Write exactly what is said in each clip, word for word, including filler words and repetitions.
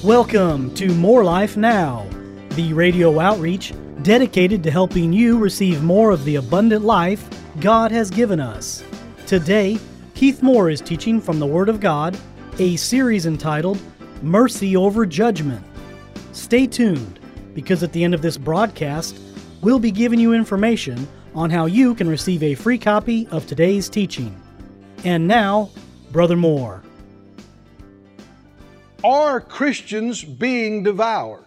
Welcome to More Life Now, the radio outreach dedicated to helping you receive more of the abundant life God has given us. Today, Keith Moore is teaching from the Word of God, a series entitled Mercy Over Judgment. Stay tuned, because at the end of this broadcast, we'll be giving you information on how you can receive a free copy of today's teaching. And now, Brother Moore. Are Christians being devoured?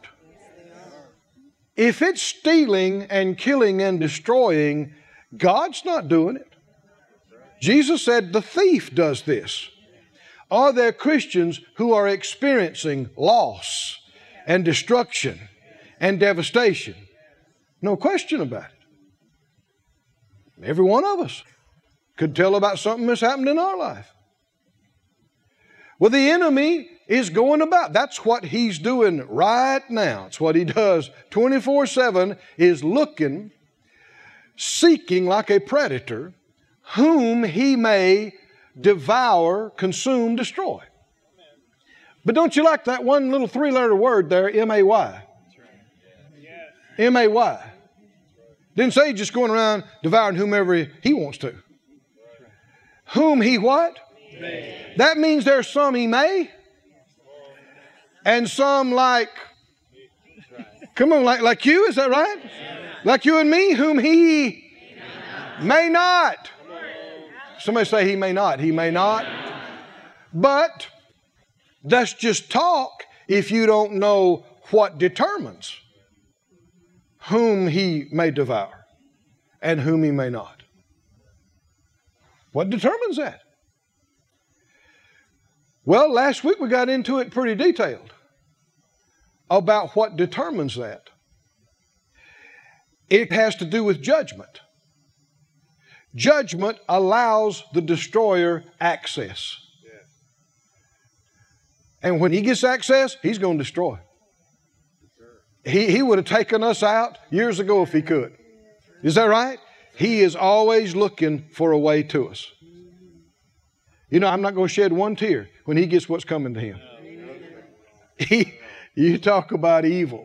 If it's stealing and killing and destroying, God's not doing it. Jesus said the thief does this. Are there Christians who are experiencing loss and destruction and devastation? No question about it. Every one of us could tell about something that's happened in our life. Well, the enemy is going about. That's what he's doing right now. It's what he does twenty-four seven, is looking, seeking like a predator, whom he may devour, consume, destroy. But don't you like that one little three-letter word there, M A Y? M A Y. Didn't say he's just going around devouring whomever he wants to. Whom he what? May. That means there's some he may, and some like, come on, like, like you, is that right? Like you and me, whom he may not. Somebody say he may not. He may not. But that's just talk if you don't know what determines whom he may devour and whom he may not. What determines that? Well, last week we got into it pretty detailed about what determines that. It has to do with judgment. Judgment allows the destroyer access. And when he gets access, he's going to destroy. He, he would have taken us out years ago if he could. Is that right? He is always looking for a way to us. You know, I'm not going to shed one tear when he gets what's coming to him. He, you talk about evil.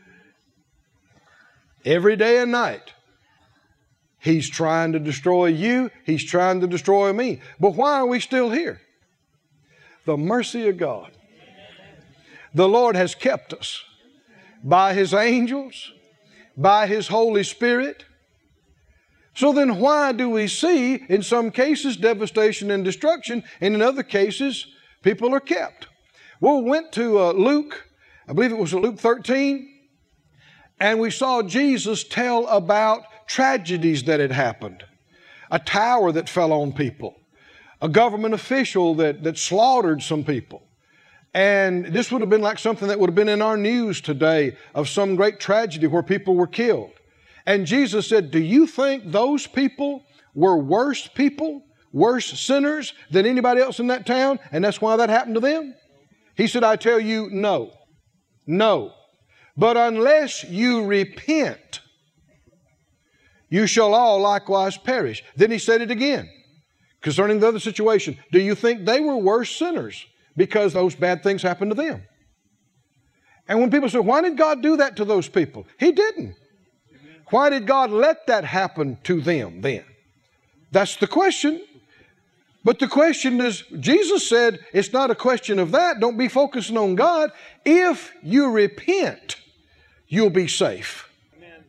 Every day and night, he's trying to destroy you. He's trying to destroy me. But why are we still here? The mercy of God. The Lord has kept us by His angels, by His Holy Spirit. So then why do we see, in some cases, devastation and destruction, and in other cases, people are kept? Well, we went to uh, Luke, I believe it was Luke thirteen, and we saw Jesus tell about tragedies that had happened. A tower that fell on people. A government official that, that slaughtered some people. And this would have been like something that would have been in our news today of some great tragedy where people were killed. And Jesus said, do you think those people were worse people, worse sinners than anybody else in that town? And that's why that happened to them? He said, I tell you, no. No. But unless you repent, you shall all likewise perish. Then he said it again concerning the other situation. Do you think they were worse sinners because those bad things happened to them? And when people say, why did God do that to those people? He didn't. Why did God let that happen to them then? That's the question. But the question is, Jesus said, it's not a question of that. Don't be focusing on God. If you repent, you'll be safe. Amen.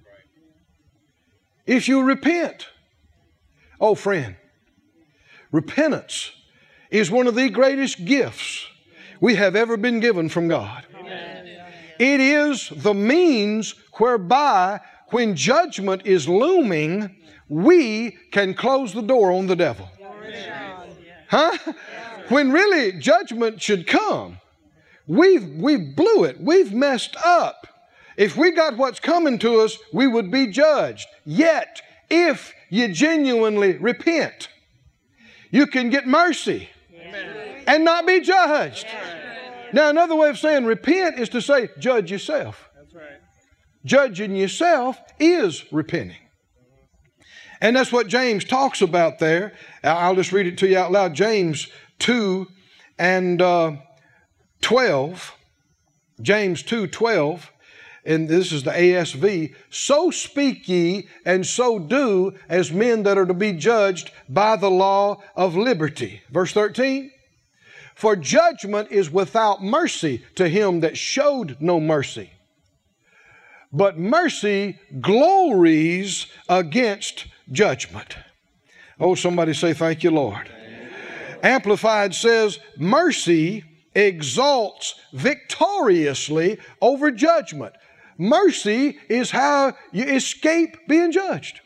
If you repent. Oh, friend, repentance is one of the greatest gifts we have ever been given from God. Amen. It is the means whereby when judgment is looming, we can close the door on the devil. Huh? When really judgment should come, we've, we've blew it. We've messed up. If we got what's coming to us, we would be judged. Yet, if you genuinely repent, you can get mercy. Amen. And not be judged. Amen. Now, another way of saying repent is to say, judge yourself. That's right. Judging yourself is repenting. And that's what James talks about there. I'll just read it to you out loud. James two and uh, twelve. James two twelve, and this is the A S V, so speak ye and so do as men that are to be judged by the law of liberty. Verse thirteen, for judgment is without mercy to him that showed no mercy. But mercy glories against judgment. Oh, somebody say, thank you, Lord. Amplified says, mercy exalts victoriously over judgment. Mercy is how you escape being judged.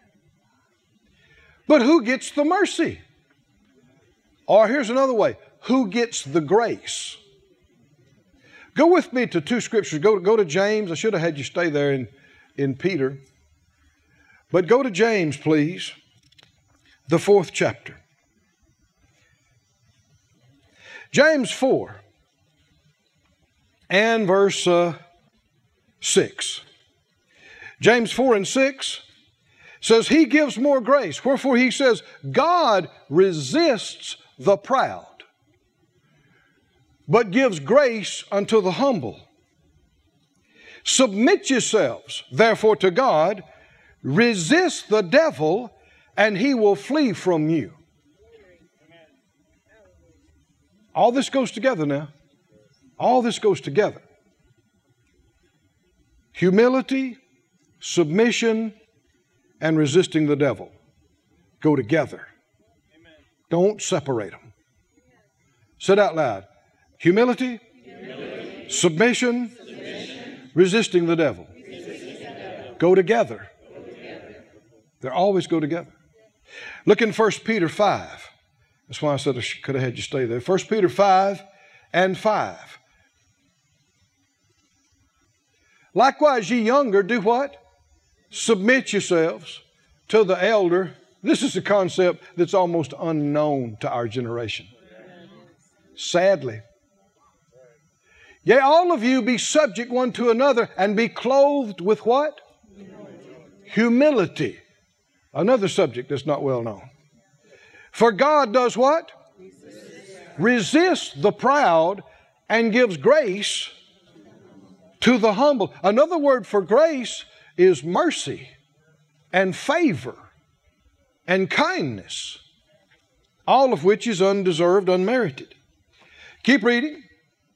But who gets the mercy? Or here's another way. Who gets the grace? Go with me to two scriptures. Go, go to James. I should have had you stay there in, in Peter. But go to James, please. The fourth chapter. James four and verse uh, six. James four and six says, he gives more grace. Wherefore he says, God resists the proud, but gives grace unto the humble. Submit yourselves, therefore, to God. Resist the devil, and he will flee from you. All this goes together now. All this goes together. Humility, submission, and resisting the devil go together. Don't separate them. Say it out loud. Humility, Humility. Submission, submission. Resisting the devil. Resisting the devil. Go together. Go together. They always go together. Look in First Peter five. That's why I said I could have had you stay there. First Peter five and five. Likewise, ye younger, do what? Submit yourselves to the elder. This is a concept that's almost unknown to our generation. Sadly. Yea, all of you be subject one to another, and be clothed with what? Humility. Humility. Another subject that's not well known. For God does what? Resist. Resists the proud and gives grace to the humble. Another word for grace is mercy and favor and kindness, all of which is undeserved, unmerited. Keep reading.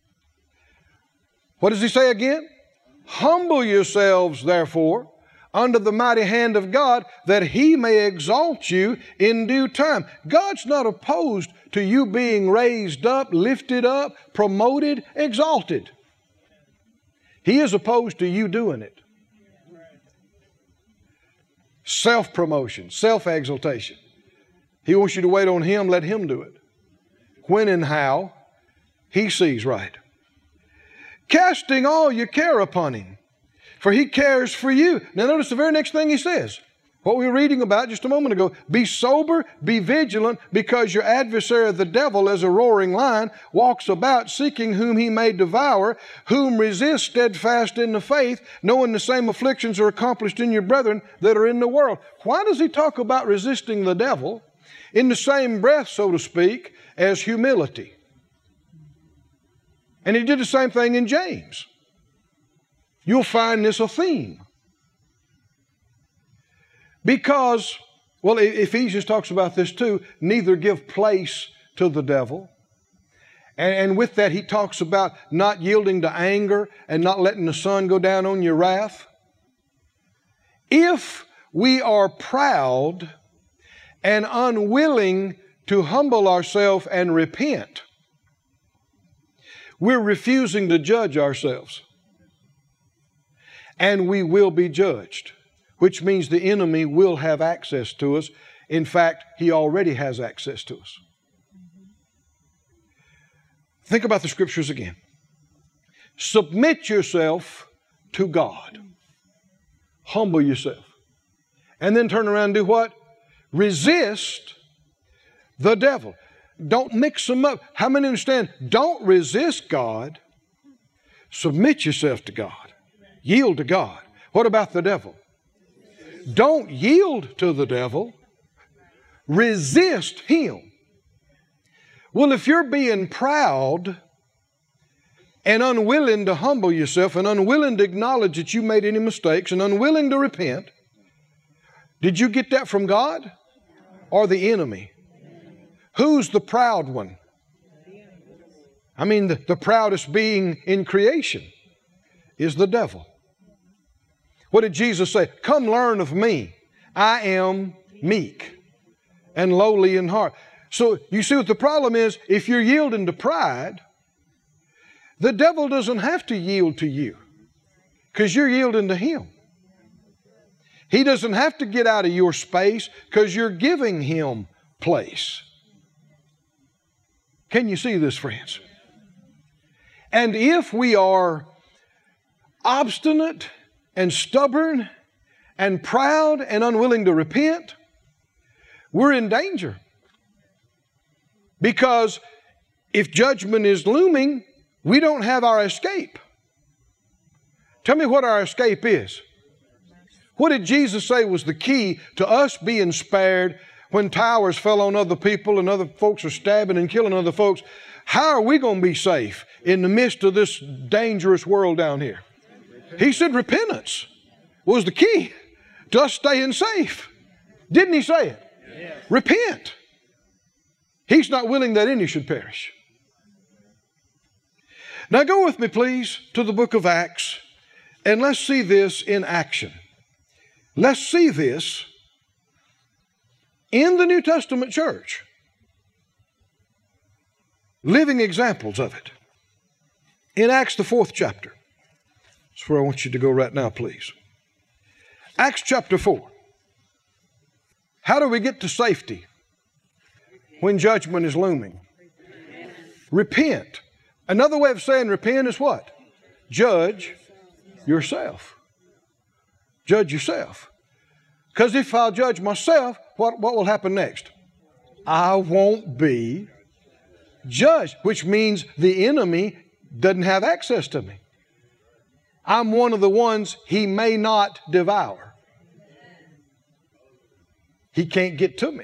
What does he say again? Humble yourselves, therefore, under the mighty hand of God, that he may exalt you in due time. God's not opposed to you being raised up, lifted up, promoted, exalted. He is opposed to you doing it. Self-promotion, self-exaltation. He wants you to wait on him, let him do it. When and how he sees right. Casting all your care upon him, for he cares for you. Now notice the very next thing he says. What we were reading about just a moment ago. Be sober, be vigilant, because your adversary the devil, as a roaring lion, walks about seeking whom he may devour, whom resist steadfast in the faith, knowing the same afflictions are accomplished in your brethren that are in the world. Why does he talk about resisting the devil in the same breath, so to speak, as humility? And he did the same thing in James. You'll find this a theme. Because, well, Ephesians talks about this too, neither give place to the devil. And, and with that, he talks about not yielding to anger and not letting the sun go down on your wrath. If we are proud and unwilling to humble ourselves and repent, we're refusing to judge ourselves. And we will be judged, which means the enemy will have access to us. In fact, he already has access to us. Think about the scriptures again. Submit yourself to God. Humble yourself. And then turn around and do what? Resist the devil. Don't mix them up. How many understand? Don't resist God. Submit yourself to God. Yield to God. What about the devil? Don't yield to the devil. Resist him. Well, if you're being proud and unwilling to humble yourself and unwilling to acknowledge that you made any mistakes and unwilling to repent, did you get that from God or the enemy? Who's the proud one? I mean, the, the proudest being in creation is the devil. What did Jesus say? Come learn of me. I am meek and lowly in heart. So you see what the problem is? If you're yielding to pride, the devil doesn't have to yield to you because you're yielding to him. He doesn't have to get out of your space because you're giving him place. Can you see this, friends? And if we are obstinate and stubborn and proud and unwilling to repent, we're in danger. Because if judgment is looming, we don't have our escape. Tell me what our escape is. What did Jesus say was the key to us being spared when towers fell on other people and other folks are stabbing and killing other folks? How are we going to be safe in the midst of this dangerous world down here? He said repentance was the key to us staying safe. Didn't he say it? Yes. Repent. He's not willing that any should perish. Now go with me, please, to the book of Acts, and let's see this in action. Let's see this in the New Testament church. Living examples of it. In Acts, the fourth chapter. That's where I want you to go right now, please. Acts chapter four. How do we get to safety when judgment is looming? Repent. Another way of saying repent is what? Judge yourself. Judge yourself. Because if I'll judge myself, what, what will happen next? I won't be judged, which means the enemy doesn't have access to me. I'm one of the ones he may not devour. He can't get to me.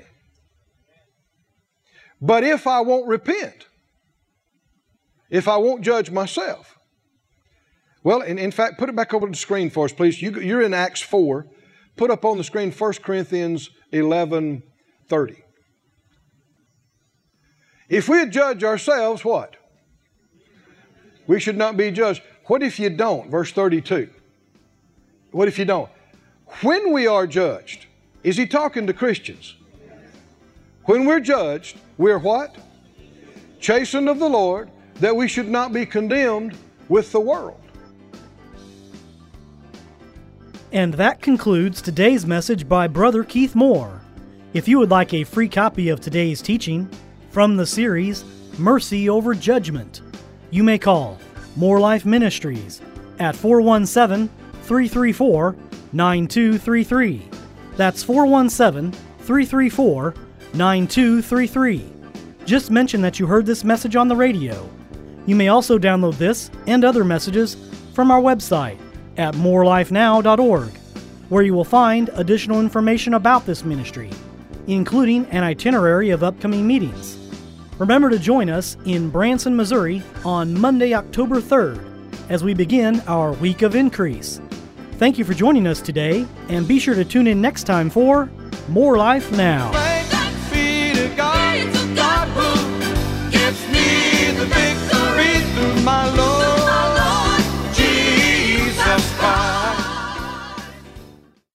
But if I won't repent, if I won't judge myself, well, in, in fact, put it back over the screen for us, please. You, you're in Acts four. Put up on the screen First Corinthians eleven thirty. If we judge ourselves, what? We should not be judged. What if you don't? Verse thirty-two. What if you don't? When we are judged, is he talking to Christians? When we're judged, we're what? Chastened of the Lord, that we should not be condemned with the world. And that concludes today's message by Brother Keith Moore. If you would like a free copy of today's teaching from the series Mercy Over Judgment, you may call More Life Ministries at four one seven, three three four, nine two three three. That's four one seven, three three four, nine two three three. Just mention that you heard this message on the radio. You may also download this and other messages from our website at more life now dot org, where you will find additional information about this ministry, including an itinerary of upcoming meetings. Remember to join us in Branson, Missouri on Monday, October third, as we begin our Week of Increase. Thank you for joining us today, and be sure to tune in next time for More Life Now.